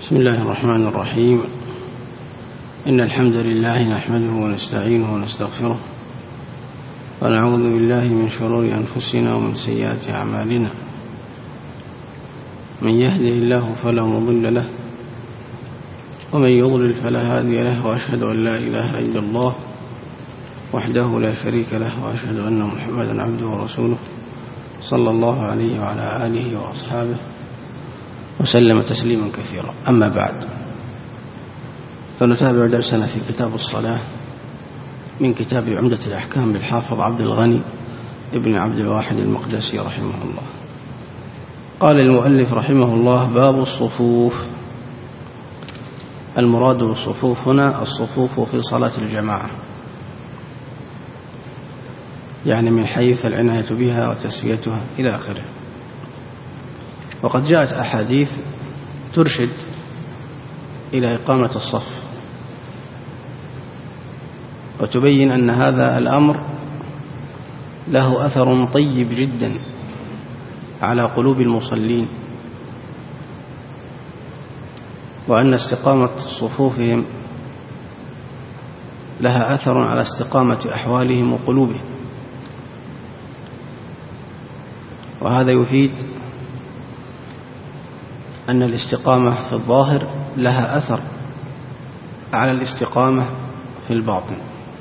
بسم الله الرحمن الرحيم. إن الحمد لله نحمده ونستعينه ونستغفره ونعوذ بالله من شرور أنفسنا ومن سيئات أعمالنا. من يهده الله فلا مضل له ومن يضلل فلا هادي له، وأشهد أن لا إله إلا الله وحده لا شريك له، وأشهد أن محمدا عبده ورسوله صلى الله عليه وعلى آله وأصحابه وسلم تسليما كثيرا. أما بعد، فنتابع درسنا في كتاب الصلاة من كتاب عمدة الأحكام للحافظ عبد الغني ابن عبد الواحد المقدسي رحمه الله. قال المؤلف رحمه الله: باب الصفوف. المراد بالصفوف هنا الصفوف في صلاة الجماعة، يعني من حيث العناية بها وتسويتها إلى آخره. وقد جاءت أحاديث ترشد إلى إقامة الصف وتبين أن هذا الأمر له أثر طيب جدا على قلوب المصلين، وأن استقامة صفوفهم لها أثر على استقامة أحوالهم وقلوبهم. وهذا يفيد أن الاستقامة في الظاهر لها أثر على الاستقامة في الباطن،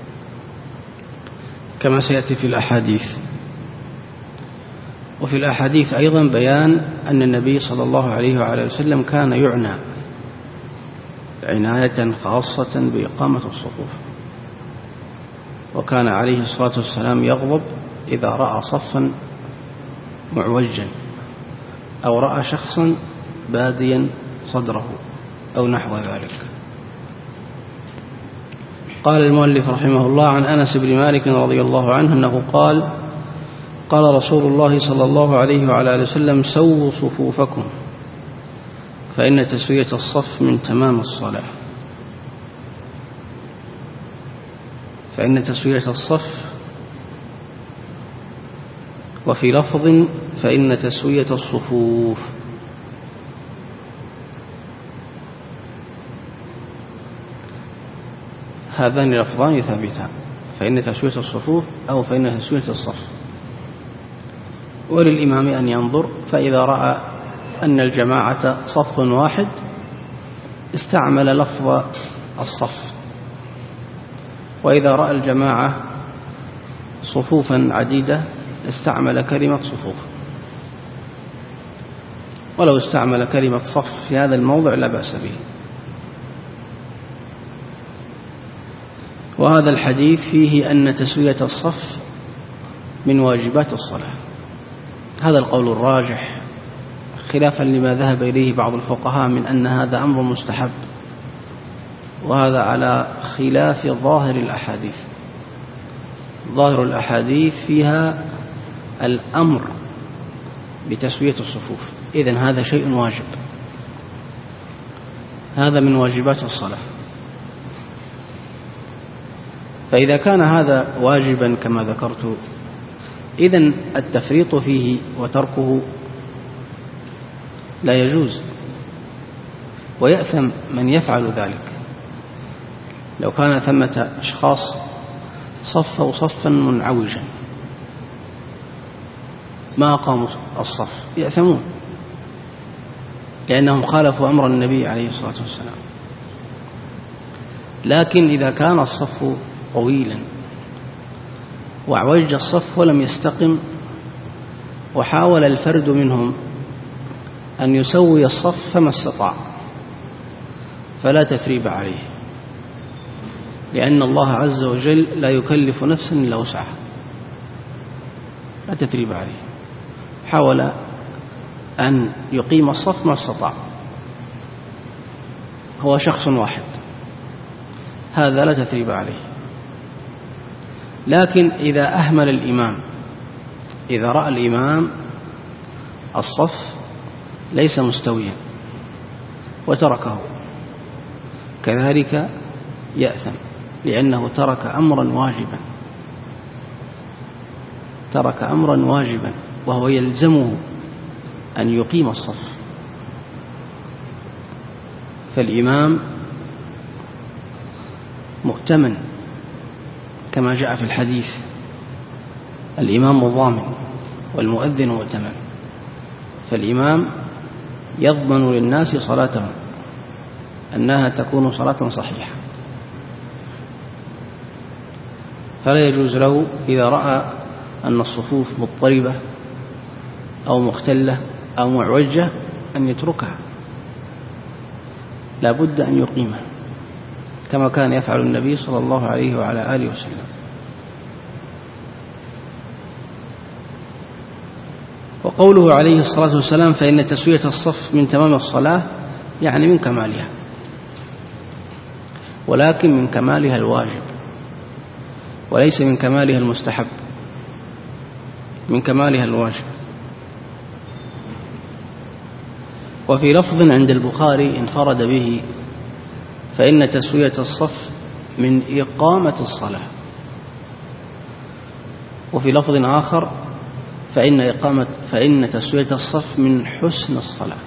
كما سيأتي في الأحاديث. وفي الأحاديث أيضا بيان أن النبي صلى الله عليه وعلى وسلم كان يعنى عناية خاصة بإقامة الصفوف، وكان عليه الصلاة والسلام يغضب إذا رأى صفا معوجا أو رأى شخصا باديا صدره أو نحو ذلك. قال المؤلف رحمه الله: عن أنس بن مالك رضي الله عنه أنه قال: قال رسول الله صلى الله عليه وعلى آله وسلم: سووا صفوفكم فإن تسوية الصف من تمام الصلاة. فإن تسوية الصف، وفي لفظ فإن تسوية الصفوف. هذان لفظان ثابتان: فإن تسوية الصفوف أو فإن تسوية الصف. وللإمام أن ينظر، فإذا رأى أن الجماعة صف واحد استعمل لفظ الصف، وإذا رأى الجماعة صفوفا عديدة استعمل كلمة صفوف. ولو استعمل كلمة صف في هذا الموضع لا بأس به. وهذا الحديث فيه أن تسوية الصف من واجبات الصلاة. هذا القول الراجح، خلافا لما ذهب إليه بعض الفقهاء من أن هذا أمر مستحب، وهذا على خلاف ظاهر الأحاديث. ظاهر الأحاديث فيها الأمر بتسوية الصفوف، إذن هذا شيء واجب، هذا من واجبات الصلاة. فإذا كان هذا واجبا كما ذكرت، إذن التفريط فيه وتركه لا يجوز، ويأثم من يفعل ذلك. لو كان ثمة أشخاص صفوا صفا منعوجا ما أقاموا الصف يأثمون، لأنهم خالفوا أمر النبي عليه الصلاة والسلام. لكن إذا كان الصف طويلا وعوج الصف ولم يستقم، وحاول الفرد منهم أن يسوي الصف فما استطاع، فلا تثريب عليه، لأن الله عز وجل لا يكلف نفسا إلا وسعها، لا تثريب عليه. حاول أن يقيم الصف ما استطاع، هو شخص واحد، هذا لا تثريب عليه. لكن إذا أهمل الإمام، إذا رأى الإمام الصف ليس مستويا وتركه، كذلك يأثم، لأنه ترك أمرا واجبا، ترك أمرا واجبا، وهو يلزمه أن يقيم الصف. فالإمام مؤتمن كما جاء في الحديث، الإمام ضامن والمؤذن مؤتمن، فالإمام يضمن للناس صلاتهم أنها تكون صلاة صحيحة، فلا يجوز له إذا رأى أن الصفوف مضطربة أو مختلة أو معوجة أن يتركها، لا بد أن يقيمها كما كان يفعل النبي صلى الله عليه وعلى آله وسلم. وقوله عليه الصلاة والسلام فإن تسوية الصف من تمام الصلاة يعني من كمالها، ولكن من كمالها الواجب وليس من كمالها المستحب، من كمالها الواجب. وفي لفظ عند البخاري انفرد به فإن تسوية الصف من إقامة الصلاة، وفي لفظ آخر فإن تسوية الصف من حسن الصلاة.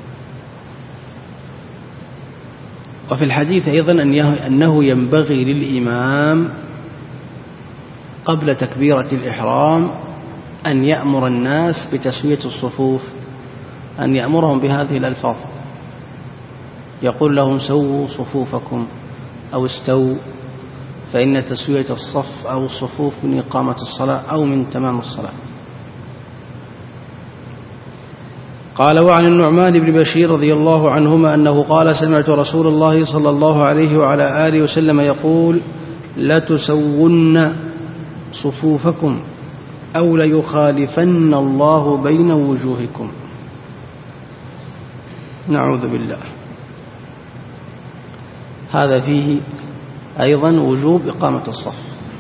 وفي الحديث أيضا أنه ينبغي للإمام قبل تكبيرة الإحرام أن يأمر الناس بتسوية الصفوف، أن يأمرهم بهذه الألفاظ، يقول لهم سووا صفوفكم أو استووا، فإن تسوية الصف أو الصفوف من إقامة الصلاة أو من تمام الصلاة. قال وعن النعمان بن بشير رضي الله عنهما أنه قال سمعت رسول الله صلى الله عليه وعلى آله وسلم يقول لتسون صفوفكم أو ليخالفن الله بين وجوهكم. نعوذ بالله. هذا فيه أيضا وجوب إقامة الصف،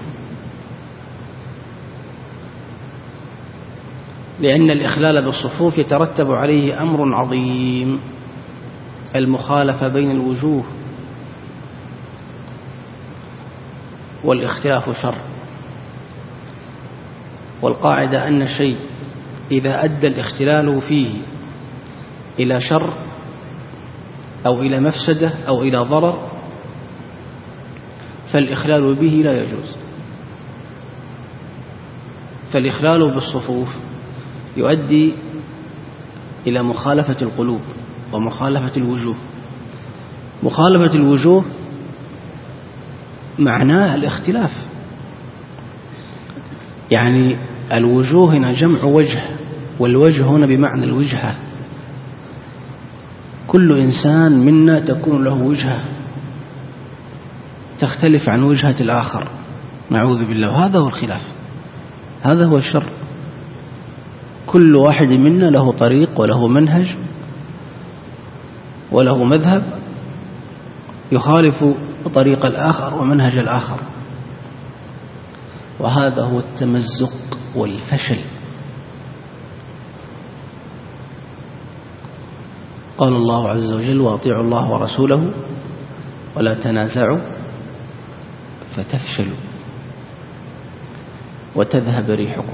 لأن الإخلال بالصفوف يترتب عليه أمر عظيم، المخالفة بين الوجوه، والاختلاف شر، والقاعدة أن الشيء إذا أدى الاختلال فيه إلى شر أو إلى مفسدة أو إلى ضرر فالإخلال به لا يجوز. فالإخلال بالصفوف يؤدي إلى مخالفة القلوب ومخالفة الوجوه. مخالفة الوجوه معناه الاختلاف، يعني الوجوه هنا جمع وجه، والوجه هنا بمعنى الوجهة. كل إنسان منا تكون له وجهة تختلف عن وجهة الآخر، نعوذ بالله. هذا هو الخلاف، هذا هو الشر. كل واحد منا له طريق وله منهج وله مذهب يخالف طريق الآخر ومنهج الآخر، وهذا هو التمزق والفشل. قال الله عز وجل واطيعوا الله ورسوله ولا تنازعوا فتفشلوا وتذهب ريحكم.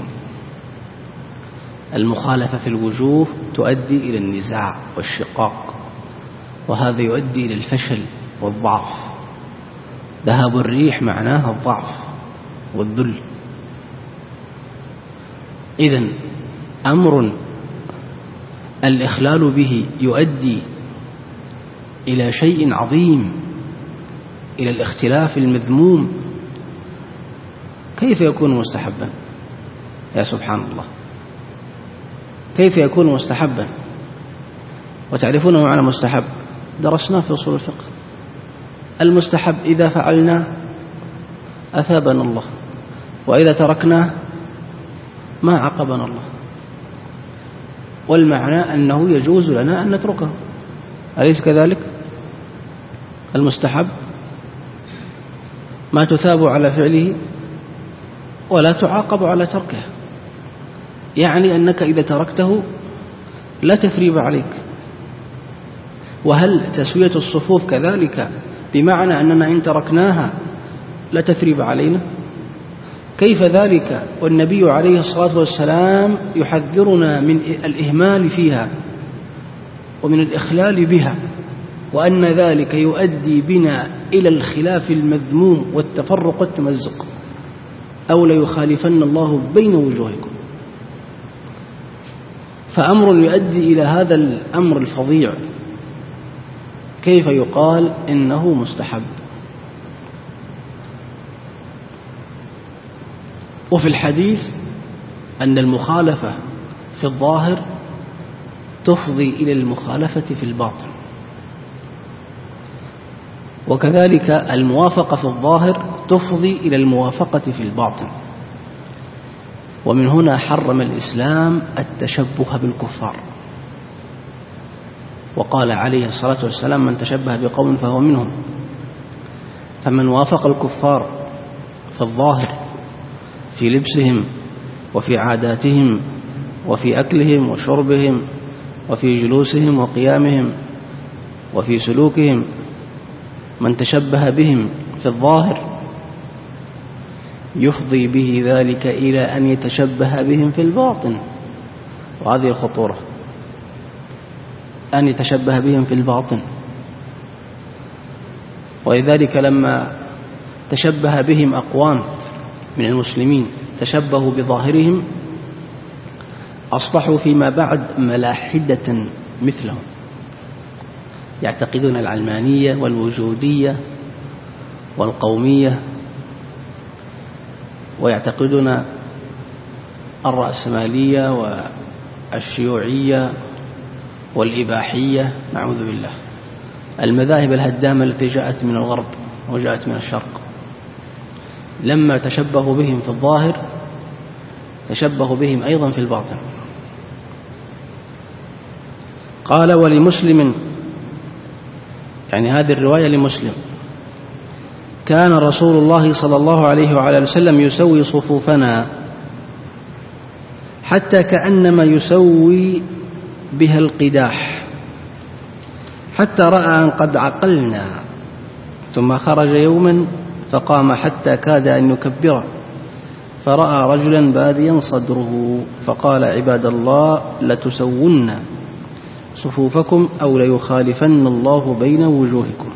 المخالفة في الوجوه تؤدي إلى النزاع والشقاق، وهذا يؤدي إلى الفشل والضعف. ذهاب الريح معناها الضعف والذل. إذن أمر الإخلال به يؤدي إلى شيء عظيم، إلى الاختلاف المذموم، كيف يكون مستحبا؟ يا سبحان الله، كيف يكون مستحبا؟ وتعرفون معنى مستحب، درسناه في أصول الفقه. المستحب إذا فعلنا أثابنا الله، وإذا تركناه ما عاقبنا الله. والمعنى أنه يجوز لنا أن نتركه، أليس كذلك؟ المستحب ما تثاب على فعله ولا تعاقب على تركه، يعني أنك إذا تركته لا تثريب عليك. وهل تسوية الصفوف كذلك بمعنى أننا إن تركناها لا تثريب علينا؟ كيف ذلك والنبي عليه الصلاة والسلام يحذرنا من الإهمال فيها ومن الإخلال بها؟ وأن ذلك يؤدي بنا إلى الخلاف المذموم والتفرق والتمزق، أو ليخالفن الله بين وجوهكم. فأمر يؤدي إلى هذا الأمر الفظيع كيف يقال إنه مستحب؟ وفي الحديث أن المخالفة في الظاهر تفضي إلى المخالفة في الباطن، وكذلك الموافقة في الظاهر تفضي إلى الموافقة في الباطن. ومن هنا حرم الإسلام التشبه بالكفار، وقال عليه الصلاة والسلام: من تشبه بقوم فهو منهم. فمن وافق الكفار في الظاهر في لبسهم وفي عاداتهم وفي أكلهم وشربهم وفي جلوسهم وقيامهم وفي سلوكهم، من تشبه بهم في الظاهر يفضي به ذلك إلى أن يتشبه بهم في الباطن. وهذه الخطورة، أن يتشبه بهم في الباطن. ولذلك لما تشبه بهم أقوام من المسلمين تشبهوا بظاهرهم أصبحوا فيما بعد ملاحدة مثلهم، يعتقدون العلمانية والوجودية والقومية، ويعتقدون الرأسمالية والشيوعية والإباحية، نعوذ بالله، المذاهب الهدامة التي جاءت من الغرب وجاءت من الشرق. لما تشبهوا بهم في الظاهر تشبهوا بهم أيضا في الباطن. قال: ولمسلم، يعني هذه الرواية لمسلم: كان رسول الله صلى الله عليه وعلى وسلم يسوي صفوفنا حتى كأنما يسوي بها القداح، حتى رأى أن قد عقلنا، ثم خرج يوما فقام حتى كاد أن يكبره، فرأى رجلا باديا صدره فقال: عباد الله، لتسون صفوفكم أو ليخالفن الله بين وجوهكم.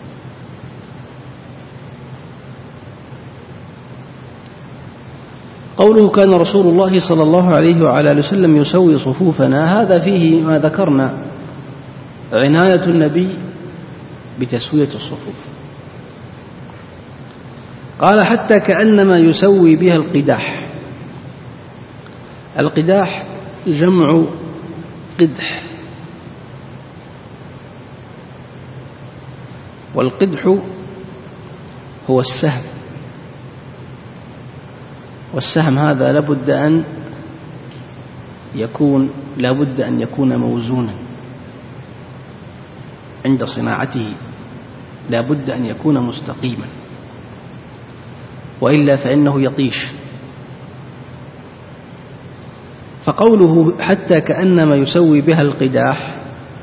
قوله كان رسول الله صلى الله عليه وعلى وسلم يسوي صفوفنا، هذا فيه ما ذكرنا، عناية النبي بتسوية الصفوف. قال: حتى كأنما يسوي بها القداح. القداح جمع قدح، والقدح هو السهم، والسهم هذا لابد أن يكون موزونا عند صناعته، لابد أن يكون مستقيما، وإلا فإنه يطيش. فقوله حتى كأنما يسوي بها القداح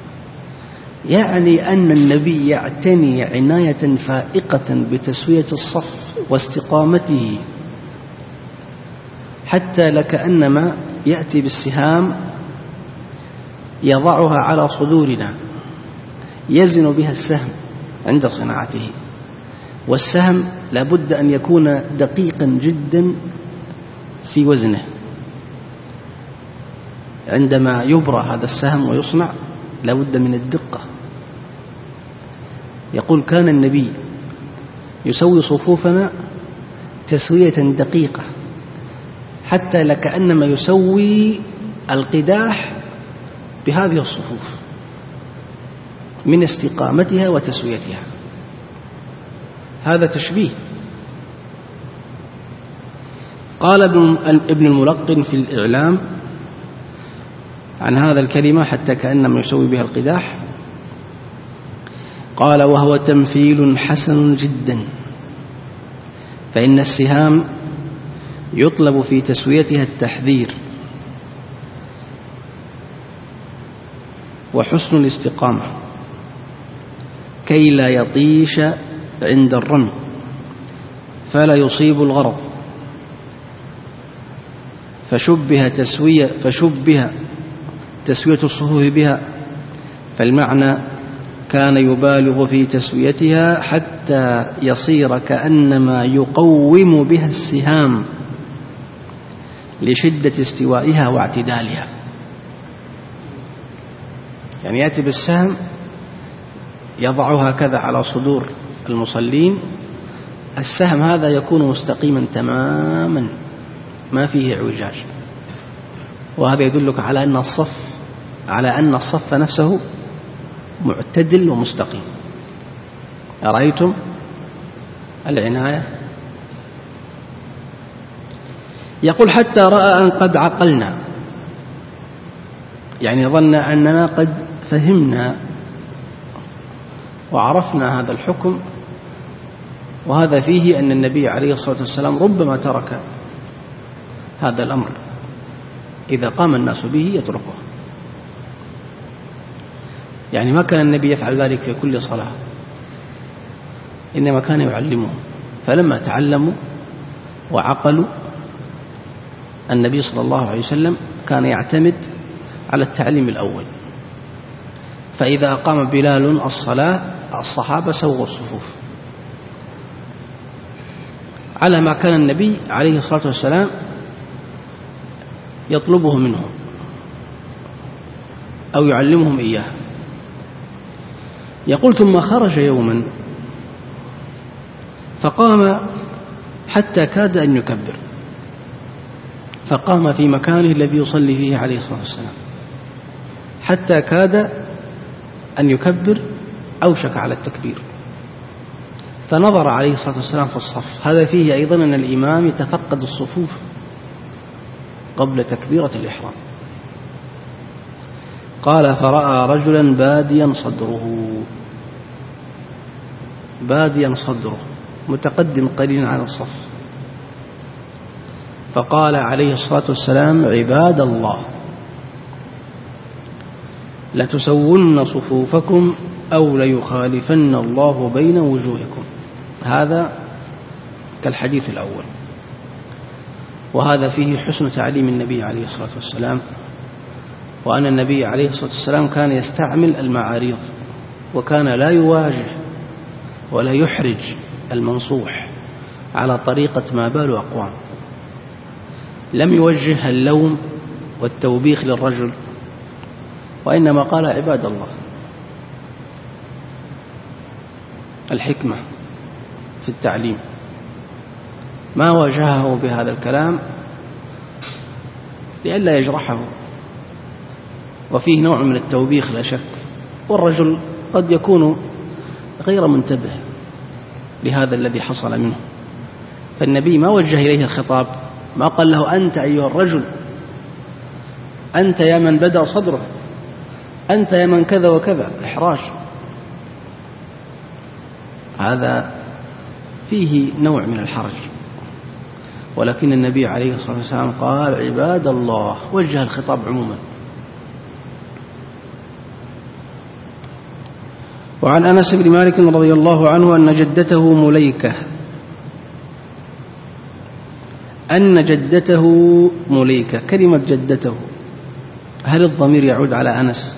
يعني أن النبي يعتني عناية فائقة بتسوية الصف واستقامته، حتى لكأنما يأتي بالسهام يضعها على صدورنا، يزن بها السهم عند صناعته. والسهم لابد أن يكون دقيقا جدا في وزنه، عندما يبرى هذا السهم ويصنع لابد من الدقة. يقول: كان النبي يسوي صفوفنا تسوية دقيقة، حتى لكأنما يسوي القداح بهذه الصفوف من استقامتها وتسويتها. هذا تشبيه. قال ابن الملقن في الإعلام عن هذا الكلمة حتى كأنما يسوي بها القداح، قال: وهو تمثيل حسن جدا، فإن السهام يطلب في تسويتها التحذير وحسن الاستقامة كي لا يطيش عند الرمي فلا يصيب الغرض. فشبه تسوية الصفوف بها، فالمعنى كان يبالغ في تسويتها حتى يصير كأنما يقوم بها السهام لشدة استوائها واعتدالها. يعني يأتي بالسهم يضعها كذا على صدور المصلين، السهم هذا يكون مستقيما تماما ما فيه اعوجاج، وهذا يدلك على أن الصف نفسه معتدل ومستقيم. أرأيتم العناية؟ يقول حتى رأى أن قد عقلنا، يعني ظن أننا قد فهمنا وعرفنا هذا الحكم، وهذا فيه أن النبي عليه الصلاة والسلام ربما ترك هذا الأمر، إذا قام الناس به يتركه. يعني ما كان النبي يفعل ذلك في كل صلاة، إنما كان يعلمهم، فلما تعلموا وعقلوا النبي صلى الله عليه وسلم كان يعتمد على التعليم الأول، فإذا قام بلال الصلاة الصحابة سووا الصفوف على ما كان النبي عليه الصلاة والسلام يطلبه منهم أو يعلمهم إياه. يقول ثم خرج يوما فقام حتى كاد أن يكبر، فقام في مكانه الذي يصلي فيه عليه الصلاة والسلام حتى كاد أن يكبر، أوشك على التكبير، فنظر عليه الصلاة والسلام في الصف. هذا فيه أيضا أن الإمام يتفقد الصفوف قبل تكبيرة الإحرام. قال فرأى رجلا باديا صدره متقدم قليلا عن الصف، فقال عليه الصلاة والسلام عباد الله لتسون صفوفكم أو ليخالفن الله بين وجوهكم. هذا كالحديث الأول، وهذا فيه حسن تعليم النبي عليه الصلاة والسلام، وأن النبي عليه الصلاة والسلام كان يستعمل المعاريض، وكان لا يواجه ولا يحرج المنصوح على طريقة ما بال أقوام. لم يوجه اللوم والتوبيخ للرجل، وإنما قال عباد الله. الحكمة في التعليم، ما واجهه بهذا الكلام لئلا يجرحه، وفيه نوع من التوبيخ لا شك، والرجل قد يكون غير منتبه لهذا الذي حصل منه، فالنبي ما وجه إليه الخطاب، ما قال له أنت أيها الرجل، أنت يا من بدأ صدره، أنت يا من كذا وكذا، إحراج. هذا فيه نوع من الحرج، ولكن النبي عليه الصلاة والسلام قال عباد الله، وجه الخطاب عموما. وعن أنس بن مالك رضي الله عنه أن جدته مليكة. كلمة جدته، هل الضمير يعود على أنس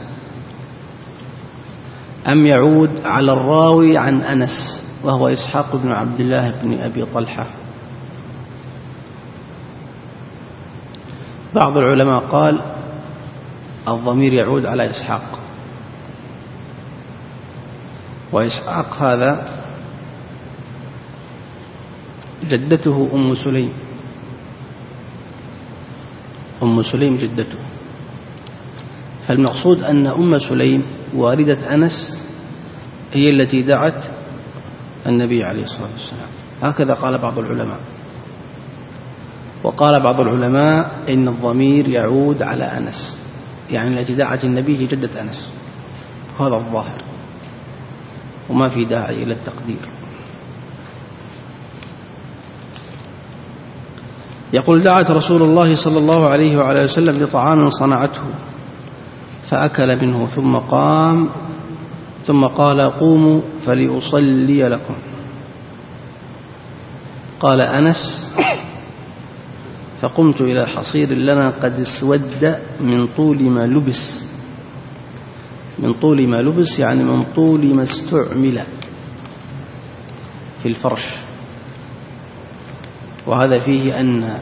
أم يعود على الراوي عن أنس وهو إسحاق بن عبد الله بن أبي طلحة؟ بعض العلماء قال الضمير يعود على إسحاق، وإسحاق هذا جدته أم سليم جدته، فالمقصود أن أم سليم والدة أنس هي التي دعت النبي عليه الصلاة والسلام، هكذا قال بعض العلماء. وقال بعض العلماء إن الضمير يعود على أنس، يعني التي دعت النبي هي جدة أنس، هذا الظاهر، وما في داعي إلى التقدير. يقول دعت رسول الله صلى الله عليه وعلى وسلم لطعام صنعته فأكل منه ثم قال قوموا فلأصلي لكم. قال أنس فقمت إلى حصير لنا قد اسود من طول ما لبس، من طول ما لبس يعني من طول ما استعمل في الفرش. وهذا فيه أن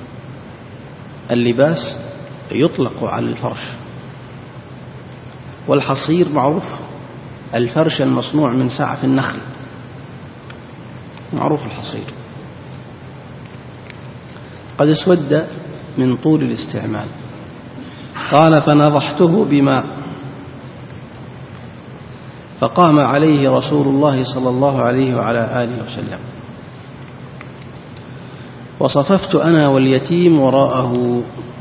اللباس يطلق على الفرش، والحصير معروف، الفرش المصنوع من سعف النخل معروف الحصير. قد اسود من طول الاستعمال. قال فنضحته بماء فقام عليه رسول الله صلى الله عليه وعلى آله وسلم، وصففت أنا واليتيم وراءه.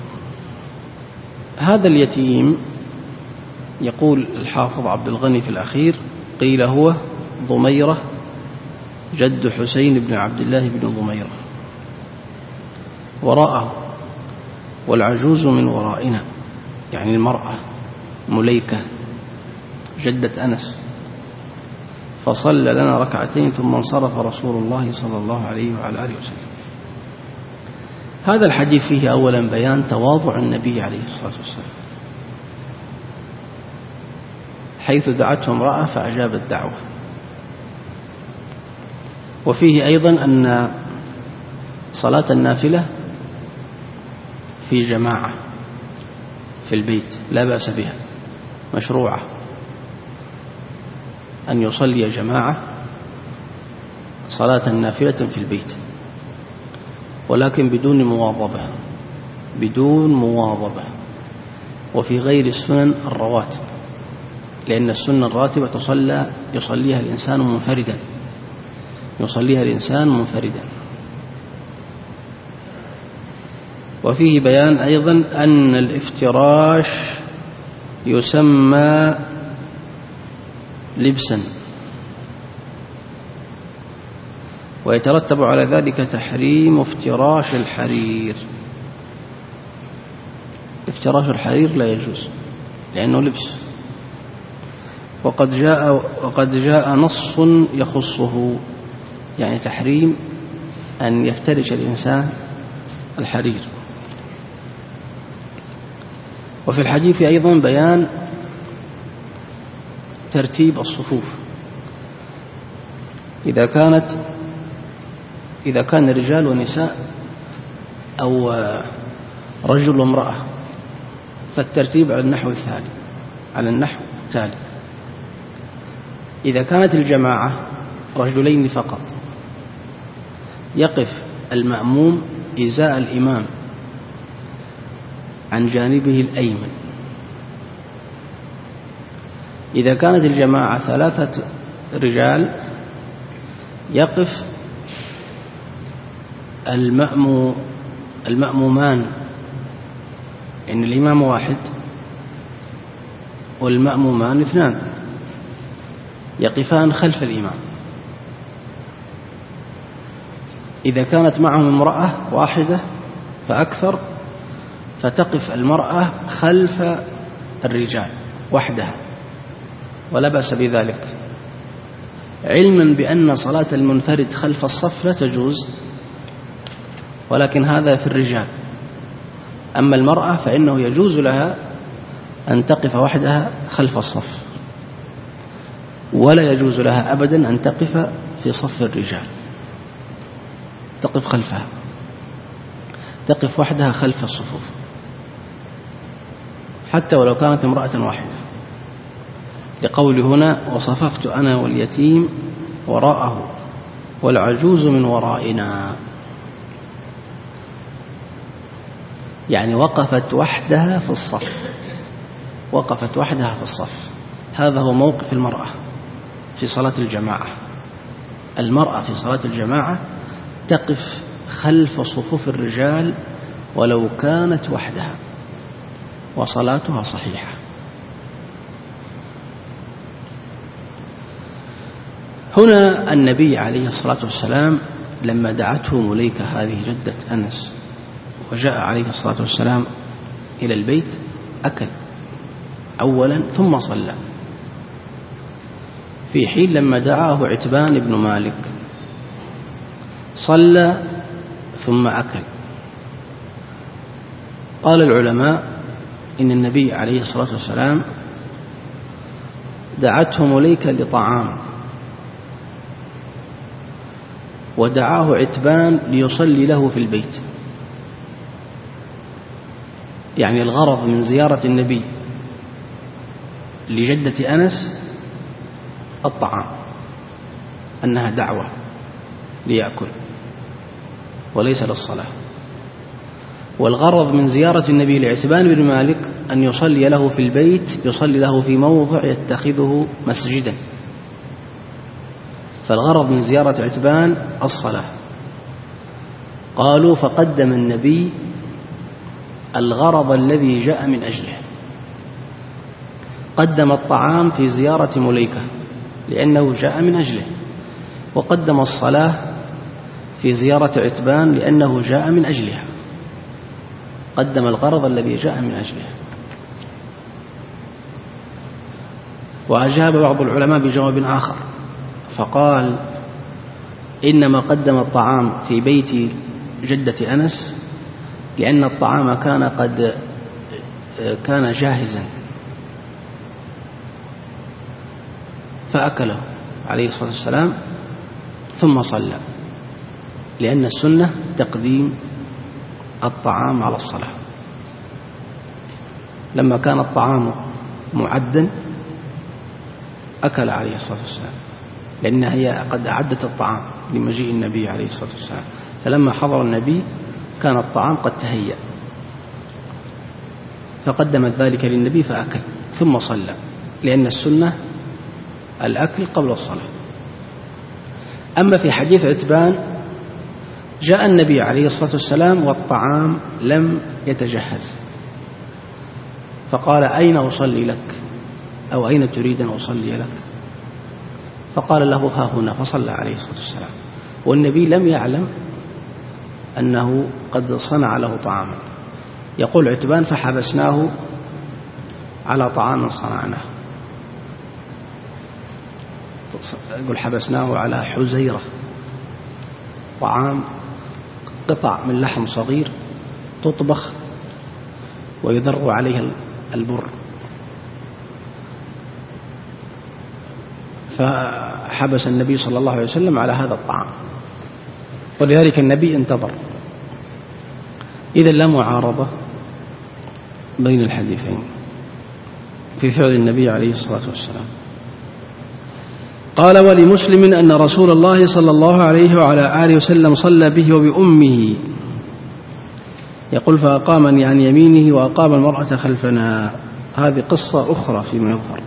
هذا اليتيم يقول الحافظ عبد الغني في الأخير قيل هو ضميرة جد حسين بن عبد الله بن ضميرة، وراءه والعجوز من ورائنا يعني المرأة مليكة جدة أنس. فصلى لنا ركعتين ثم انصرف رسول الله صلى الله عليه وعلى آله وسلم. هذا الحديث فيه أولا بيان تواضع النبي عليه الصلاة والسلام، حيث دعته امرأة فأجاب الدعوة. وفيه أيضا أن صلاة النافلة في جماعة في البيت لا بأس بها، مشروعة أن يصلي جماعة صلاة نافلة في البيت، ولكن بدون مواظبة وفي غير السنن الرواتب، لأن السنة الراتبة يصليها الإنسان منفردا. وفيه بيان أيضا أن الافتراش يسمى لبسا، ويترتب على ذلك تحريم افتراش الحرير. افتراش الحرير لا يجوز لأنه لبس، وقد جاء نص يخصه، يعني تحريم أن يفترش الإنسان الحرير. وفي الحديث أيضا بيان ترتيب الصفوف، إذا كان رجال ونساء أو رجل وامرأة فالترتيب على النحو التالي. إذا كانت الجماعة رجلين فقط يقف المأموم إزاء الإمام عن جانبه الأيمن. إذا كانت الجماعة 3 رجال يقف المأمومان، إن الإمام 1 والمأمومان 2 يقفان خلف الإمام. إذا كانت معهم امرأة واحدة فأكثر فتقف المرأة خلف الرجال وحدها، ولا بأس بذلك، علما بأن صلاة المنفرد خلف الصف لا تجوز، ولكن هذا في الرجال. أما المرأة فإنه يجوز لها أن تقف وحدها خلف الصف، ولا يجوز لها أبدا أن تقف في صف الرجال، تقف خلفها، تقف وحدها خلف الصفوف حتى ولو كانت امرأة واحدة، لقول هنا وصففت أنا واليتيم وراءه والعجوز من ورائنا، يعني وقفت وحدها في الصف. هذا هو موقف المرأة في صلاة الجماعة. المرأة في صلاة الجماعة تقف خلف صفوف الرجال ولو كانت وحدها، وصلاتها صحيحة. هنا النبي عليه الصلاة والسلام لما دعته مليكة هذه جدة أنس وجاء عليه الصلاة والسلام إلى البيت أكل أولا ثم صلى، في حين لما دعاه عتبان بن مالك صلى ثم أكل. قال العلماء إن النبي عليه الصلاة والسلام دعته مليكة لطعام، ودعاه عتبان ليصلي له في البيت. يعني الغرض من زيارة النبي لجدة أنس الطعام، أنها دعوة ليأكل وليس للصلاة. والغرض من زيارة النبي لعتبان بن مالك أن يصلي له في البيت، يصلي له في موضع يتخذه مسجدا. فالغرض من زيارة عتبان الصلاة. قالوا فقدم النبي الغرض الذي جاء من أجله، قدم الطعام في زيارة مليكة لأنه جاء من أجله، وقدم الصلاة في زيارة عتبان لأنه جاء من أجلها. قدم الغرض الذي جاء من أجله. وأجاب بعض العلماء بجواب آخر فقال إنما قدم الطعام في بيت جدة أنس لأن الطعام كان جاهزا فأكله عليه الصلاة والسلام ثم صلى، لأن السنة تقديم الطعام على الصلاة. لما كان الطعام معدا أكل عليه الصلاة والسلام، لأن هي قد أعدت الطعام لمجيء النبي عليه الصلاة والسلام، فلما حضر النبي كان الطعام قد تهيأ فقدمت ذلك للنبي فأكل ثم صلى، لأن السنة الأكل قبل الصلاة. أما في حديث عتبان جاء النبي عليه الصلاة والسلام والطعام لم يتجهز، فقال أين أصلي لك، أو أين تريد أن أصلي لك؟ فقال له ها هنا، فصلى عليه الصلاة والسلام، والنبي لم يعلم أنه قد صنع له طعاما. يقول عتبان فحبسناه على طعام صنعناه، يقول حبسناه على حزيرة، طعام قطع من لحم صغير تطبخ ويذر عليها البر، فحبس النبي صلى الله عليه وسلم على هذا الطعام، ولذلك النبي انتظر. إذن لا معارضة بين الحديثين في فعل النبي عليه الصلاة والسلام. قال ولمسلم أن رسول الله صلى الله عليه وعلى آله وسلم صلى به وبأمه، يقول فأقامني عن يمينه وأقام المرأة خلفنا. هذه قصة أخرى فيما يظهر.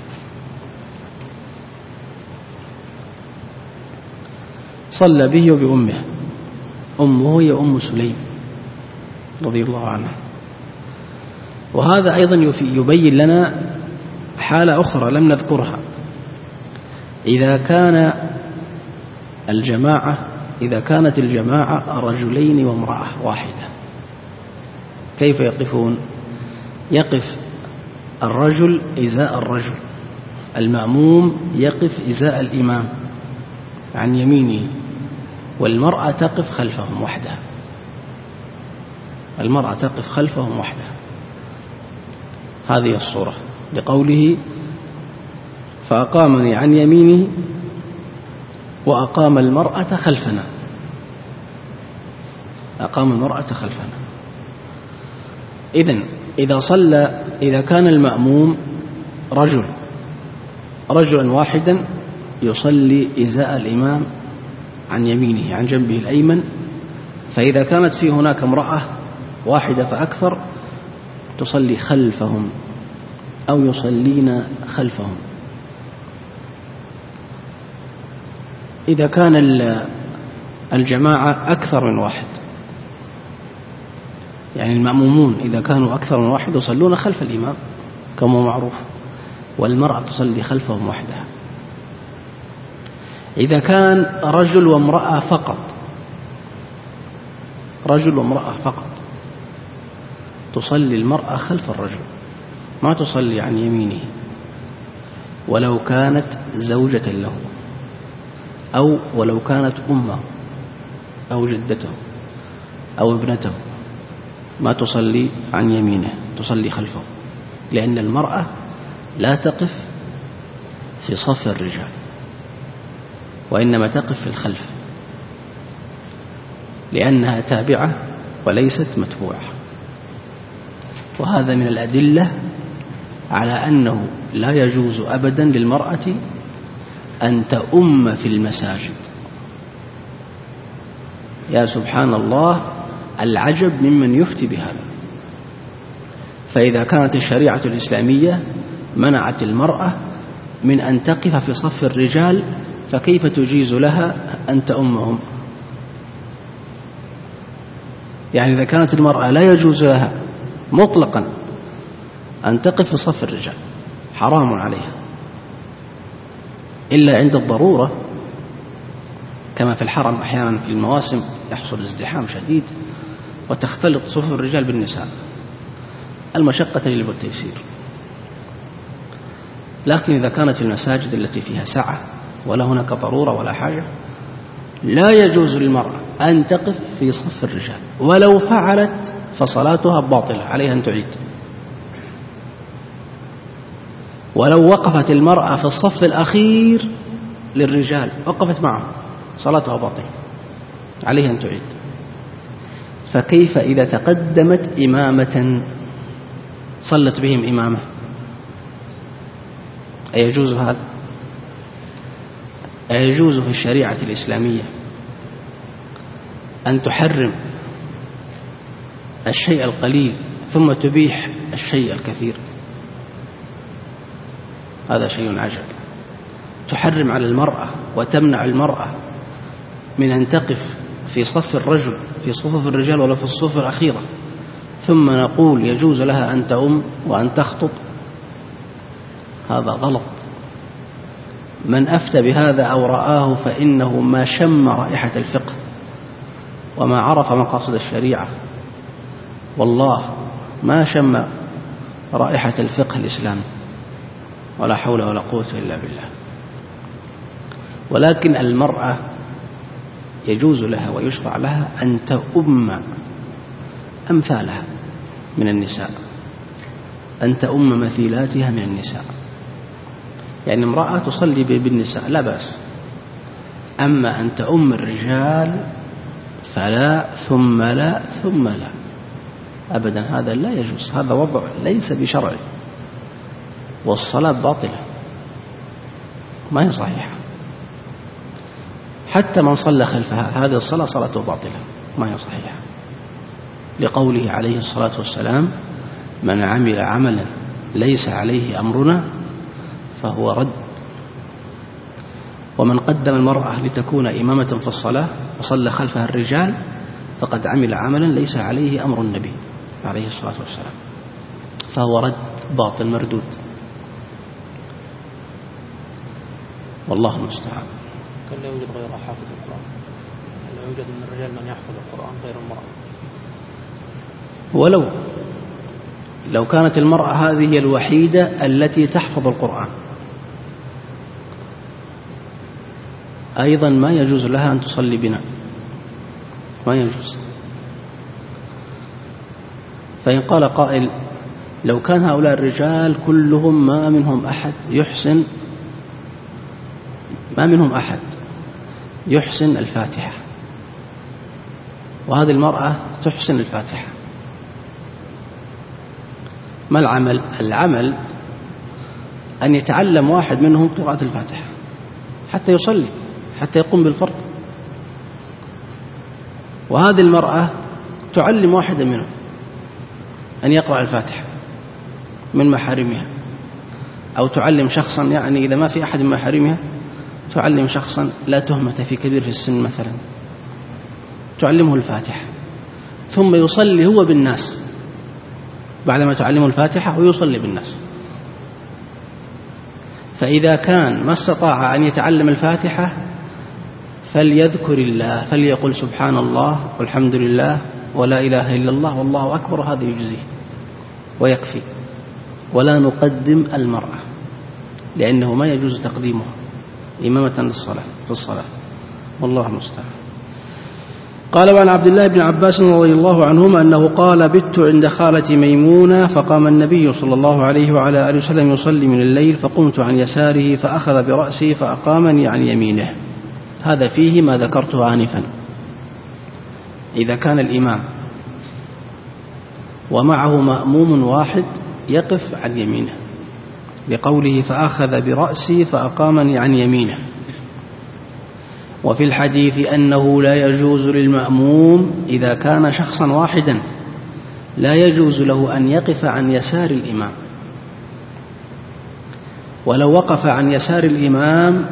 صلى به وبأمه، أمه هي أم سليم رضي الله عنها. وهذا أيضا يبين لنا حالة أخرى لم نذكرها. إذا كانت الجماعة رجلين وامرأة واحدة كيف يقفون؟ يقف الرجل إزاء الرجل، المأموم يقف إزاء الإمام عن يمينه، والمرأة تقف خلفهم وحدها. المرأة تقف خلفهم وحدها. هذه الصورة لقوله فأقامني عن يمينه وأقام المرأة خلفنا. أقام المرأة خلفنا. إذا كان المأموم رجلا واحدا يصلي إزاء الإمام عن يمينه عن جنبه الأيمن، فإذا كانت في هناك امرأة واحدة فأكثر تصلي خلفهم أو يصلين خلفهم. إذا كان الجماعة أكثر من واحد، يعني المأمومون إذا كانوا أكثر من واحد يصلون خلف الإمام كما معروف، والمرأة تصلي خلفهم وحدها. إذا كان رجل وامرأة فقط تصلي المرأة خلف الرجل، ما تصلي عن يمينه، ولو كانت زوجة له أو ولو كانت أمه أو جدته أو ابنته، ما تصلي عن يمينه، تصلي خلفه، لأن المرأة لا تقف في صف الرجال، وإنما تقف في الخلف، لأنها تابعة وليست متبوعة. وهذا من الأدلة على أنه لا يجوز أبدا للمرأة أن تؤم في المساجد. يا سبحان الله، العجب ممن يفتي بهذا. فإذا كانت الشريعة الإسلامية منعت المرأة من أن تقف في صف الرجال، فكيف تجيز لها أن تؤمهم؟ يعني إذا كانت المرأة لا يجوز لها مطلقا أن تقف في صف الرجال، حرام عليها إلا عند الضرورة، كما في الحرم أحيانا في المواسم يحصل ازدحام شديد وتختلط صفوف الرجال بالنساء، المشقة تجلب التيسير. لكن إذا كانت المساجد التي فيها سعة ولا هناك ضرورة ولا حاجة، لا يجوز للمرأة أن تقف في صف الرجال، ولو فعلت فصلاتها باطلة، عليها أن تعيد. ولو وقفت المرأة في الصف الأخير للرجال وقفت معهم، صلاتها باطلة، عليها أن تعيد. فكيف إذا تقدمت إمامة صلت بهم إمامة؟ أيجوز هذا؟ أيجوز في الشريعة الإسلامية أن تحرم الشيء القليل ثم تبيح الشيء الكثير؟ هذا شيء عجب. تحرم على المرأة وتمنع المرأة من أن تقف في صف الرجل في صفوف الرجال ولا في الصفوف الأخيرة، ثم نقول يجوز لها أن تؤم وأن تخطب. هذا غلط. من أفتى بهذا أو رآه فإنه ما شم رائحة الفقه وما عرف مقاصد الشريعة، والله ما شم رائحة الفقه الإسلامي، ولا حول ولا قوة إلا بالله. ولكن المرأة يجوز لها ويشرع لها أن تؤم أمثالها من النساء، أن تؤم مثيلاتها من النساء. يعني امرأة تصلي بالنساء لا بأس، أما أن تؤم الرجال فلا، ثم لا ثم لا أبدا، هذا لا يجوز. هذا وضع ليس بشرعي، والصلاة باطلة ما هي صحيحة. حتى من صلى خلفها هذه الصلاة صلاته باطلة ما هي صحيحة، لقوله عليه الصلاة والسلام: من عمل عملا ليس عليه أمرنا فهو رد. ومن قدم المرأة لتكون إمامة في الصلاة وصلى خلفها الرجال فقد عمل عملا ليس عليه أمر النبي عليه الصلاة والسلام، فهو رد باطل مردود، والله المستعان. كان لا يوجد غير حافظ القرآن، لا يوجد من الرجال من يحفظ القرآن غير المرأة. لو كانت المرأة هذه هي الوحيدة التي تحفظ القرآن أيضا ما يجوز لها أن تصلي بنا، ما يجوز. فإن قال قائل: لو كان هؤلاء الرجال كلهم ما منهم أحد يحسن الفاتحة، وهذه المرأة تحسن الفاتحة، ما العمل؟ العمل أن يتعلم واحد منهم قراءة الفاتحة حتى يصلي، حتى يقوم بالفرض. وهذه المرأة تعلم واحدا منهم أن يقرأ الفاتحة من محارمها، أو تعلم شخصا، يعني إذا ما في أحد من محارمها تعلم شخصا لا تهمة في كبير في السن مثلا، تعلمه الفاتحة ثم يصلي هو بالناس بعدما تعلمه الفاتحة، ويصلي بالناس. فإذا كان ما استطاع أن يتعلم الفاتحة فليذكر الله، فليقل سبحان الله والحمد لله ولا إله إلا الله والله أكبر، هذا يجزيه ويكفي. ولا نقدم المرأة، لأنه ما يجوز تقديمها إمامة للصلاة في الصلاة، والله المستعان. قال: وعن عبد الله بن عباس رضي الله عنهما أنه قال: بت عند خالة ميمونة فقام النبي صلى الله عليه وعلى آله وسلم يصلي من الليل فقمت عن يساره فأخذ برأسي فأقامني عن يمينه. هذا فيه ما ذكرته آنفا. إذا كان الإمام ومعه مأموم واحد يقف عن يمينه، لقوله فأخذ برأسي فأقامني عن يمينه. وفي الحديث أنه لا يجوز للمأموم إذا كان شخصا واحدا لا يجوز له أن يقف عن يسار الإمام، ولو وقف عن يسار الإمام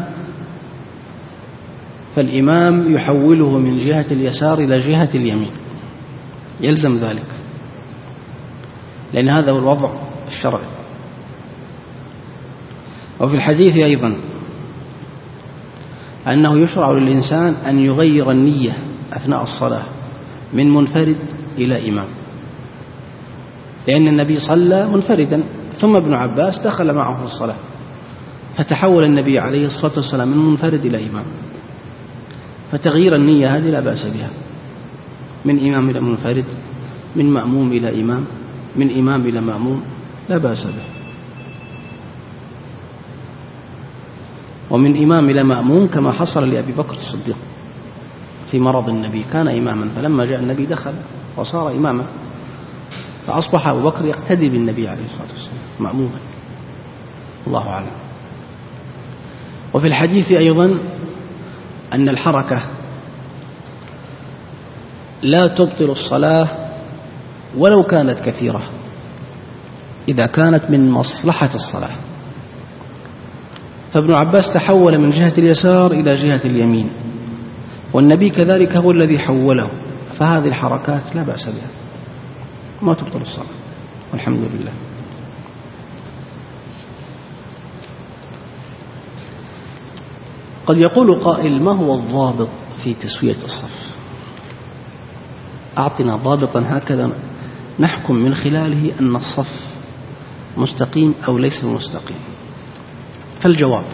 فالإمام يحوله من جهة اليسار إلى جهة اليمين، يلزم ذلك، لأن هذا هو الوضع الشرعي. وفي الحديث أيضا أنه يشرع للإنسان أن يغير النية أثناء الصلاة من منفرد إلى إمام، لأن النبي صلى منفردا ثم ابن عباس دخل معه في الصلاة فتحول النبي عليه الصلاة والسلام من منفرد إلى إمام، فتغيير النية هذه لا بأس بها، من إمام إلى منفرد، من مأموم إلى إمام، من إمام إلى مأموم، لا بأس به. ومن إمام إلى مأموم كما حصل لأبي بكر الصديق في مرض النبي، كان إماما فلما جاء النبي دخل وصار إماما، فأصبح أبو بكر يقتدي بالنبي عليه الصلاة والسلام مأموما. الله أعلم. وفي الحديث أيضا أن الحركة لا تبطل الصلاة ولو كانت كثيرة إذا كانت من مصلحة الصلاة. فابن عباس تحول من جهة اليسار إلى جهة اليمين، والنبي كذلك هو الذي حوله، فهذه الحركات لا بأس بها، ما تبطل الصلاة والحمد لله. قد يقول قائل: ما هو الضابط في تسوية الصف؟ أعطنا ضابطا هكذا نحكم من خلاله أن الصف مستقيم أو ليس مستقيم. فالجواب: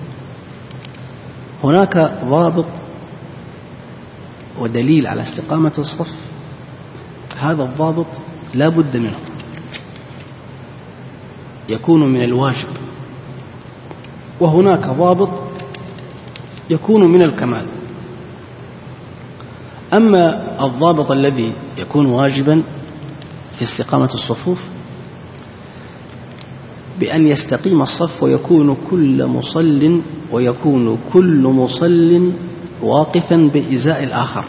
هناك ضابط ودليل على استقامة الصف، هذا الضابط لا بد منه، يكون من الواجب، وهناك ضابط يكون من الكمال. أما الضابط الذي يكون واجبا في استقامة الصفوف بأن يستقيم الصف ويكون كل مصل واقفا بإزاء الآخر،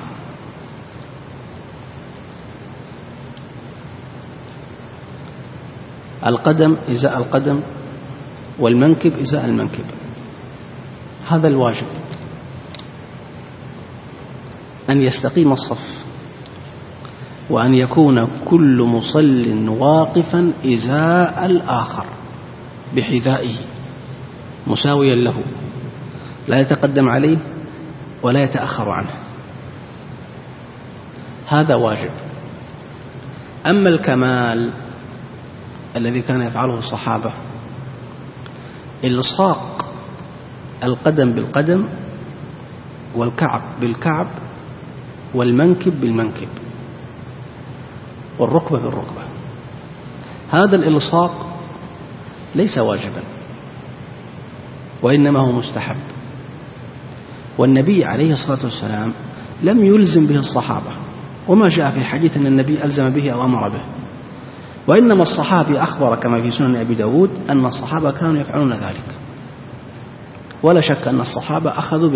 القدم إزاء القدم والمنكب إزاء المنكب، هذا الواجب، أن يستقيم الصف وأن يكون كل مصل واقفا إزاء الآخر بحذائه مساويا له، لا يتقدم عليه ولا يتأخر عنه، هذا واجب. أما الكمال الذي كان يفعله الصحابة، إلصاق القدم بالقدم والكعب بالكعب والمنكب بالمنكب والركبة بالركبة، هذا الإلصاق ليس واجبا وإنما هو مستحب، والنبي عليه الصلاة والسلام لم يلزم به الصحابة، وما جاء في حديث أن النبي ألزم به أو أمر به، وإنما الصحابي أخبر كما في سنن أبي داود أن الصحابة كانوا يفعلون ذلك، ولا شك أن الصحابة أخذوا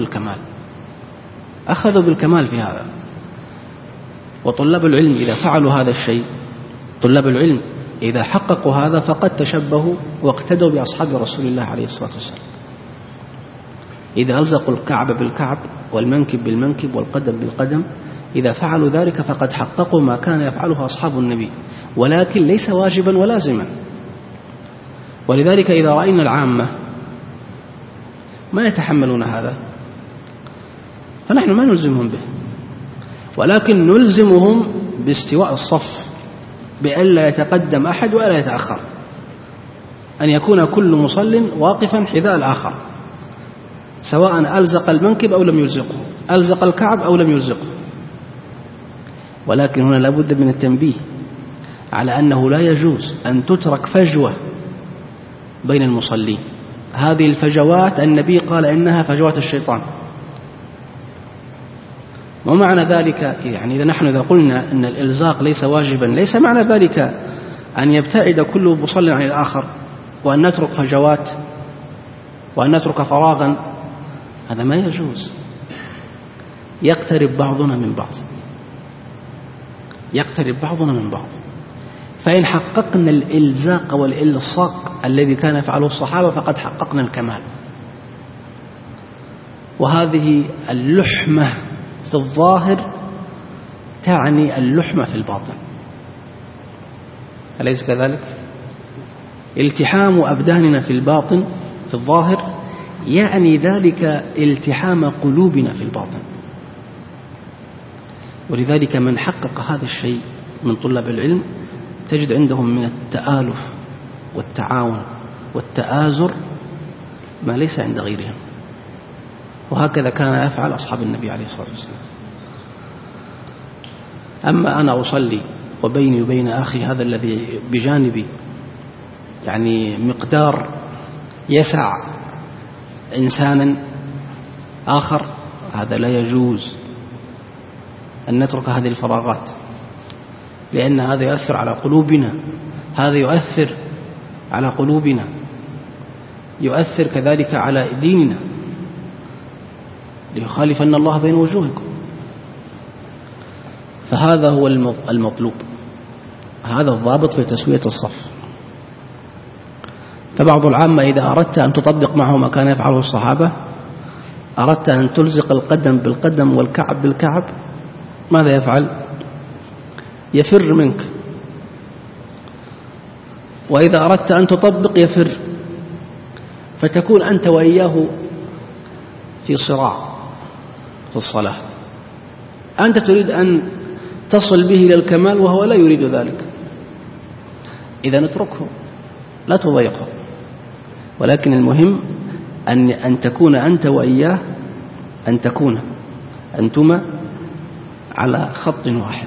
بالكمال في هذا. وطلاب العلم إذا فعلوا هذا الشيء، طلاب العلم إذا حققوا هذا فقد تشبهوا واقتدوا بأصحاب رسول الله عليه الصلاة والسلام، إذا ألزقوا الكعب بالكعب والمنكب بالمنكب والقدم بالقدم، إذا فعلوا ذلك فقد حققوا ما كان يفعله أصحاب النبي، ولكن ليس واجبا ولازما. ولذلك إذا رأينا العامة ما يتحملون هذا فنحن ما نلزمهم به، ولكن نلزمهم باستواء الصف، بألا يتقدم أحد ولا يتأخر، أن يكون كل مصل واقفا حذاء الآخر، سواء ألزق المنكب أو لم يلزقه، ألزق الكعب أو لم يلزقه، ولكن هنا لابد من التنبيه على أنه لا يجوز أن تترك فجوة بين المصلين. هذه الفجوات النبي قال إنها فجوات الشيطان. ومعنى ذلك يعني إذا قلنا أن الإلزاق ليس واجبا، ليس معنى ذلك أن يبتعد كل مصل عن الآخر وأن نترك فجوات وأن نترك فراغا، هذا ما يجوز. يقترب بعضنا من بعض، يقترب بعضنا من بعض. فإن حققنا الإلزاق والإلصاق الذي كان يفعله الصحابة فقد حققنا الكمال. وهذه اللحمة في الظاهر تعني اللحمة في الباطن، أليس كذلك؟ التحام أبداننا في الباطن في الظاهر يعني ذلك التحام قلوبنا في الباطن. ولذلك من حقق هذا الشيء من طلاب العلم تجد عندهم من التآلف والتعاون والتآزر ما ليس عند غيرهم. وهكذا كان يفعل أصحاب النبي عليه الصلاة والسلام. أما أنا أصلي وبيني وبين أخي هذا الذي بجانبي يعني مقدار يسع إنسانا آخر، هذا لا يجوز أن نترك هذه الفراغات، لأن هذا يؤثر على قلوبنا، هذا يؤثر على قلوبنا، يؤثر كذلك على ديننا، ليخالفن الله بين وجوهكم. فهذا هو المطلوب، هذا الضابط في تسوية الصف. فبعض العامة إذا أردت أن تطبق معه ما كان يفعله الصحابة، أردت أن تلزق القدم بالقدم والكعب بالكعب، ماذا يفعل؟ يفر منك. وإذا أردت أن تطبق يفر، فتكون أنت وإياه في صراع في الصلاة. أنت تريد أن تصل به إلى الكمال وهو لا يريد ذلك، إذا نتركه لا تضيقه. ولكن المهم أن تكون أنت وإياه، أن تكون أنتما على خط واحد،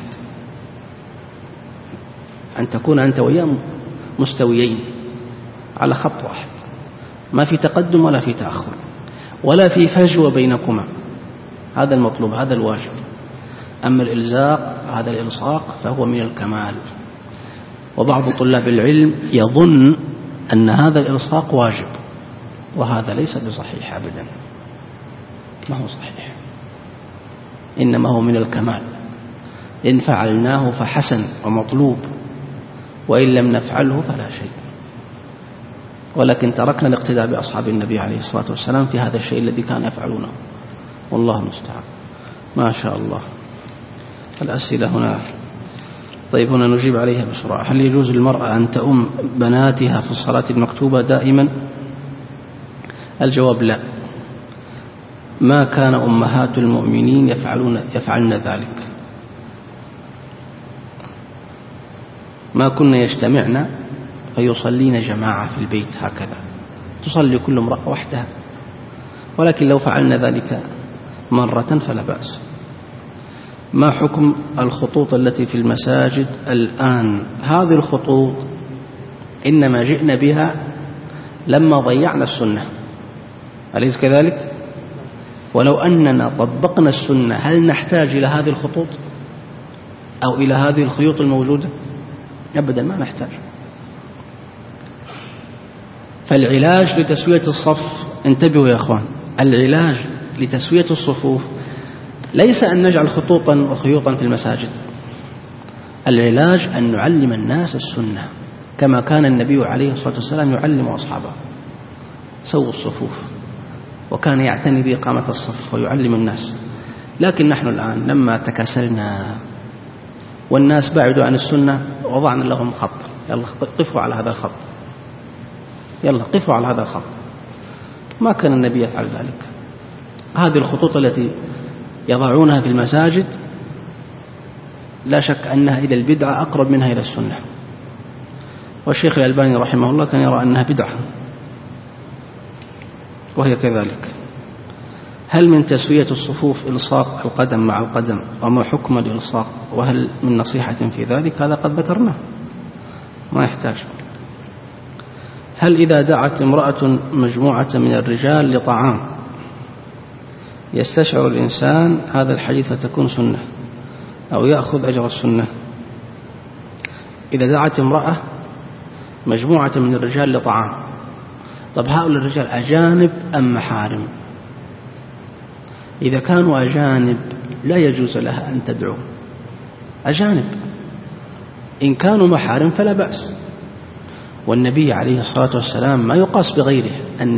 أن تكون أنت وإياه مستويين على خط واحد، ما في تقدم ولا في تأخر ولا في فجوة بينكما. هذا المطلوب، هذا الواجب. أما الإلزاق هذا الإلصاق فهو من الكمال. وبعض طلاب العلم يظن أن هذا الإلصاق واجب، وهذا ليس بصحيح أبدا، ما هو صحيح، إنما هو من الكمال. إن فعلناه فحسن ومطلوب، وإن لم نفعله فلا شيء. ولكن تركنا الاقتداء بأصحاب النبي عليه الصلاة والسلام في هذا الشيء الذي كان يفعلونه، والله المستعان. ما شاء الله. الأسئلة هنا. طيب هنا نجيب عليها بسرعة. هل يجوز للمرأة أن تؤم بناتها في الصلاة المكتوبة دائما؟ الجواب لا، ما كان أمهات المؤمنين يفعلن ذلك، ما كنا يجتمعن فيصلين جماعة في البيت هكذا، تصلي كل امرأة وحدها. ولكن لو فعلنا ذلك مرة فلا بأس. ما حكم الخطوط التي في المساجد الآن؟ هذه الخطوط إنما جئنا بها لما ضيعنا السنة، أليس كذلك؟ ولو أننا طبقنا السنة هل نحتاج إلى هذه الخطوط أو إلى هذه الخيوط الموجودة؟ أبدا ما نحتاج. فالعلاج لتسوية الصف، انتبهوا يا أخوان، العلاج لتسوية الصفوف ليس أن نجعل خطوطا وخيوطا في المساجد. العلاج أن نعلم الناس السنة كما كان النبي عليه الصلاة والسلام يعلم أصحابه. سووا الصفوف، وكان يعتني بإقامة الصف ويعلم الناس. لكن نحن الآن لما تكاسلنا والناس بعدوا عن السنة وضعنا لهم خط، يلا قفوا على هذا الخط، يلا قفوا على هذا الخط. ما كان النبي يفعل ذلك. هذه الخطوط التي يضعونها في المساجد لا شك أنها إلى البدعة أقرب منها إلى السنة. والشيخ الألباني رحمه الله كان يرى أنها بدعة، وهي كذلك. هل من تسوية الصفوف إلصاق القدم مع القدم؟ وما حكم الإلصاق؟ وهل من نصيحة في ذلك؟ هذا قد ذكرناه، ما يحتاج. هل إذا دعت امرأة مجموعة من الرجال لطعام يستشعر الإنسان هذا الحديث فتكون سنة أو يأخذ أجر السنة؟ إذا دعت امرأة مجموعة من الرجال لطعام، طب هؤلاء الرجال أجانب أم محارم؟ إذا كانوا أجانب لا يجوز لها أن تدعو، أجانب. إن كانوا محارم فلا بأس. والنبي عليه الصلاة والسلام ما يقاس بغيره.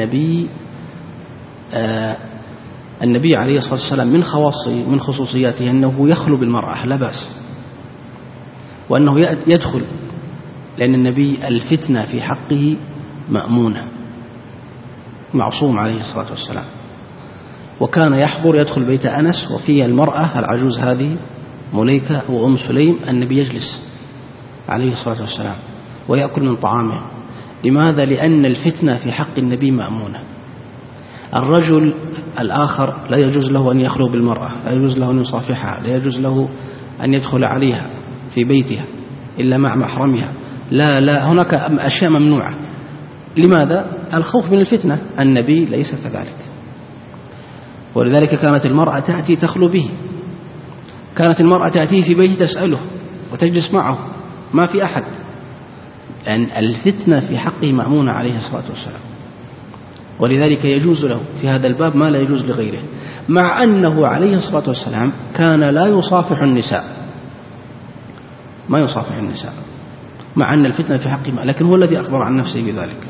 النبي عليه الصلاة والسلام من خصوصياته أنه يخلو بالمرأة لا بأس، وأنه يدخل، لأن النبي الفتنة في حقه مأمونة، معصوم عليه الصلاة والسلام. وكان يحضر يدخل بيت أنس وفي المرأة العجوز هذه مليكة وأم سليم، النبي يجلس عليه الصلاة والسلام ويأكل من طعامه. لماذا؟ لأن الفتنة في حق النبي مأمونة. الرجل الآخر لا يجوز له أن يخلو بالمرأة، لا يجوز له أن يصافحها، لا يجوز له أن يدخل عليها في بيتها إلا مع محرمها، لا هناك أشياء ممنوعة. لماذا؟ الخوف من الفتنة. النبي ليس كذلك، ولذلك كانت المرأة تأتي تخلو به، كانت المرأة تأتيه في بيته تسأله وتجلس معه، ما في أحد، لأن الفتنة في حقه مأمونة عليه الصلاة والسلام. ولذلك يجوز له في هذا الباب ما لا يجوز لغيره، مع أنه عليه الصلاة والسلام كان لا يصافح النساء، ما يصافح النساء، مع أن الفتنة في حقه، لكن هو الذي أخبر عن نفسه بذلك.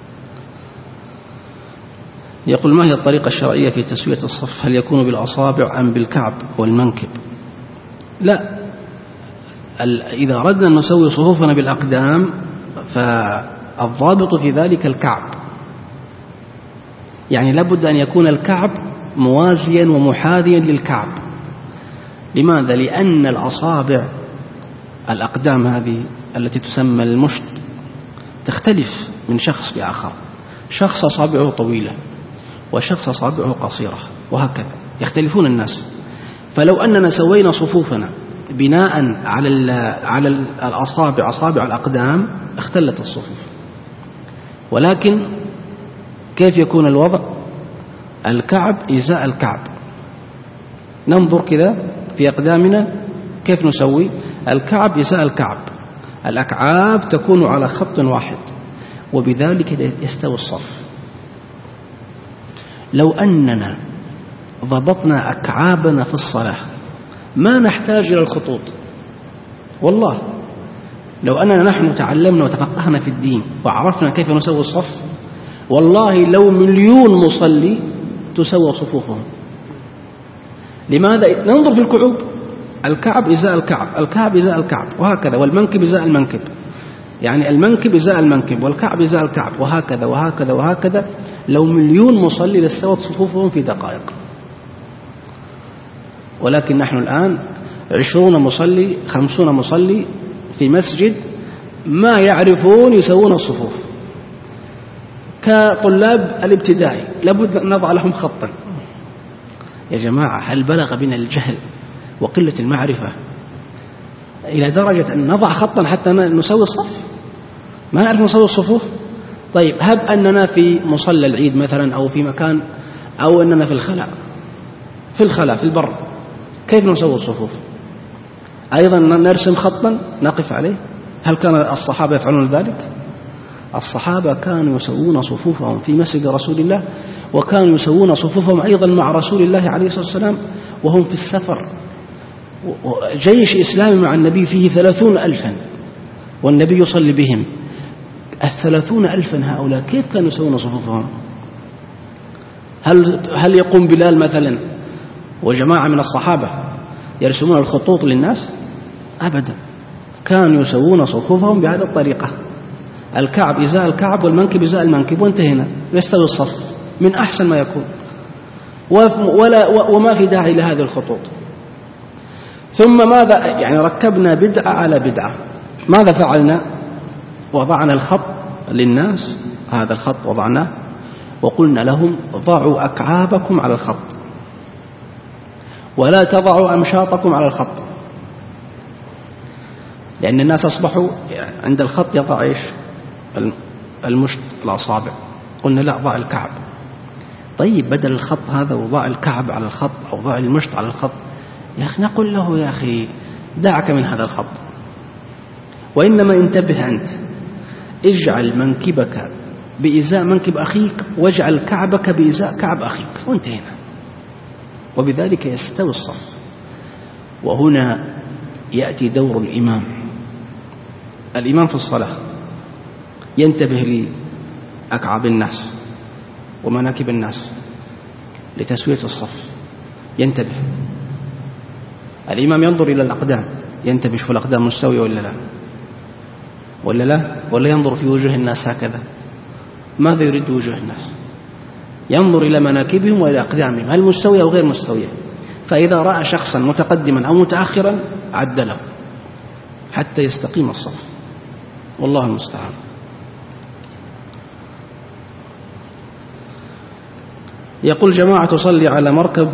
يقول: ما هي الطريقة الشرعية في تسوية الصف؟ هل يكون بالأصابع أم بالكعب والمنكب؟ لا، إذا أردنا أن نسوي صفوفنا بالأقدام فالضابط في ذلك الكعب، يعني لابد أن يكون الكعب موازيا ومحاذيا للكعب. لماذا؟ لأن الأصابع الأقدام هذه التي تسمى المشط تختلف من شخص لآخر، شخص أصابعه طويلة وشخص أصابعه قصيرة، وهكذا يختلفون الناس. فلو أننا سوينا صفوفنا بناء على الأصابع، أصابع الأقدام، اختلت الصفوف. ولكن كيف يكون الوضع؟ الكعب إزاء الكعب. ننظر كذا في أقدامنا كيف نسوي الكعب إزاء الكعب، الأكعاب تكون على خط واحد، وبذلك يستوي الصف. لو أننا ضبطنا أكعابنا في الصلاة ما نحتاج إلى الخطوط. والله لو أننا نحن تعلمنا وتفقهنا في الدين وعرفنا كيف نسوي الصف، والله لو 1,000,000 مصلي تسوى صفوفهم. لماذا؟ ننظر في الكعوب، الكعب إزاء الكعب، الكعب إزاء الكعب، وهكذا، والمنكب إزاء المنكب، يعني المنكب إزاء المنكب والكعب إزاء الكعب، وهكذا وهكذا وهكذا. لو 1,000,000 مصلي لاستوت صفوفهم في دقائق. ولكن نحن الآن 20 مصلي 50 مصلي في مسجد ما يعرفون يسوون الصفوف، كطلاب الابتدائي لابد أن نضع لهم خطا. يا جماعة، هل بلغ بنا الجهل وقلة المعرفة إلى درجة أن نضع خطا حتى نسوي الصف؟ ما نعرف نسوي الصفوف. طيب، هب أننا في مصلى العيد مثلا، أو في مكان، أو أننا في الخلاء في البر، كيف نسوي الصفوف؟ أيضا نرسم خطا نقف عليه؟ هل كان الصحابة يفعلون ذلك؟ الصحابة كانوا يسوون صفوفهم في مسجد رسول الله، وكانوا يسوون صفوفهم أيضا مع رسول الله عليه الصلاة والسلام وهم في السفر. جيش إسلامي مع النبي فيه 30,000 والنبي يصلي بهم. 30,000 هؤلاء كيف كانوا يسوون صفوفهم؟ هل يقوم بلال مثلا وجماعة من الصحابة يرسمون الخطوط للناس؟ أبدا، كانوا يسوون صفوفهم بهذه الطريقة، الكعب إزاء الكعب والمنكب إزاء المنكب، وانتهينا، يستوي الصف من أحسن ما يكون، وما في داعي لهذه الخطوط. ثم ماذا؟ يعني ركبنا بدعة على بدعة. ماذا فعلنا؟ وضعنا الخط للناس، هذا الخط وضعناه، وقلنا لهم: ضعوا أكعابكم على الخط. ولا تضعوا أمشاطكم على الخط، لأن الناس أصبحوا عند الخط يضع إيش؟ المشط الأصابع. قلنا لا، ضع الكعب. طيب بدل الخط هذا وضع الكعب على الخط أو ضع المشط على الخط، يا أخي نقول له يا أخي دعك من هذا الخط، وإنما انتبه أنت، اجعل منكبك بإزاء منكب أخيك واجعل كعبك بإزاء كعب أخيك، وانتهينا. وبذلك يستوي الصف. وهنا يأتي دور الإمام. الإمام في الصلاة ينتبه لأكعاب الناس ومناكب الناس لتسوية الصف، ينتبه. الإمام ينظر إلى الأقدام، ينتبه شوف الأقدام مستوية ولا لا، ولا ينظر في وجوه الناس هكذا. ماذا يريد وجوه الناس؟ ينظر إلى مناكبهم وإلى أقدامهم هل مستوية أو غير مستوية. فإذا رأى شخصا متقدما أو متأخرا عدله حتى يستقيم الصف، والله المستعان. يقول جماعة تصلي على مركب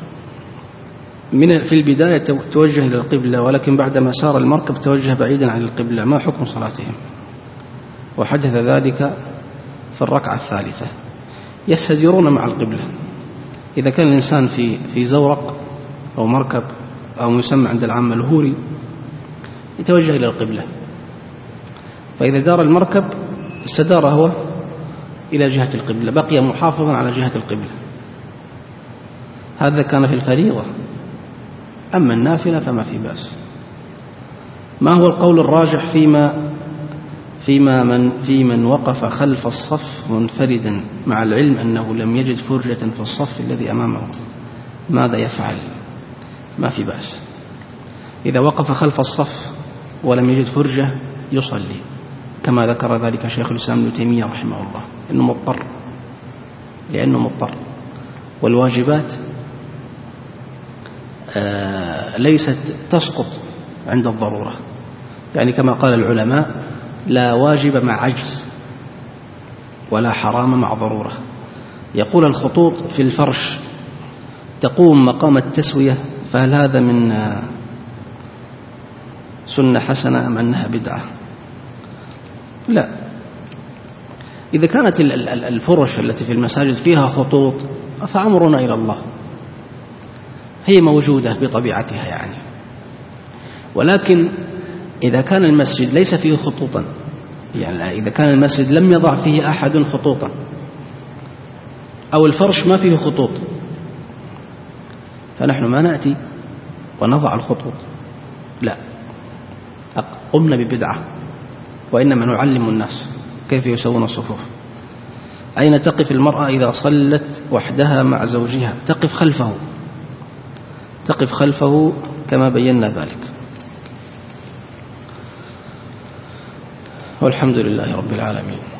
في البداية توجه إلى القبلة، ولكن بعدما سار المركب توجه بعيدا عن القبلة، ما حكم صلاتهم؟ وحدث ذلك في الركعة الثالثة. يستديرون مع القبلة. إذا كان الإنسان في زورق أو مركب أو يسمى عند العامة الهوري يتوجه إلى القبلة، فإذا دار المركب استدار هو إلى جهة القبلة، بقي محافظا على جهة القبلة. هذا كان في الفريضة. أما النافلة فما في بأس. ما هو القول الراجح في من وقف خلف الصف منفردا مع العلم أنه لم يجد فرجة في الصف الذي أمامه؟ ماذا يفعل؟ ما في بأس. إذا وقف خلف الصف ولم يجد فرجة يصلي، كما ذكر ذلك شيخ الإسلام ابن تيمية رحمه الله، لأنه مضطر. والواجبات ليست تسقط عند الضرورة، يعني كما قال العلماء: لا واجب مع عجز ولا حرام مع ضرورة. يقول الخطوط في الفرش تقوم مقام التسوية، فهل هذا من سنة حسنة أم أنها بدعة؟ لا. إذا كانت الفرش التي في المساجد فيها خطوط فأمرنا إلى الله، هي موجودة بطبيعتها يعني. ولكن إذا كان المسجد ليس فيه خطوطا، يعني إذا كان المسجد لم يضع فيه أحد خطوطا أو الفرش ما فيه خطوط، فنحن ما نأتي ونضع الخطوط، لا، قمنا ببدعة، وإنما نعلم الناس كيف يسوون الصفوف. أين تقف المرأة إذا صلت وحدها مع زوجها؟ تقف خلفه كما بينا ذلك. والحمد لله رب العالمين.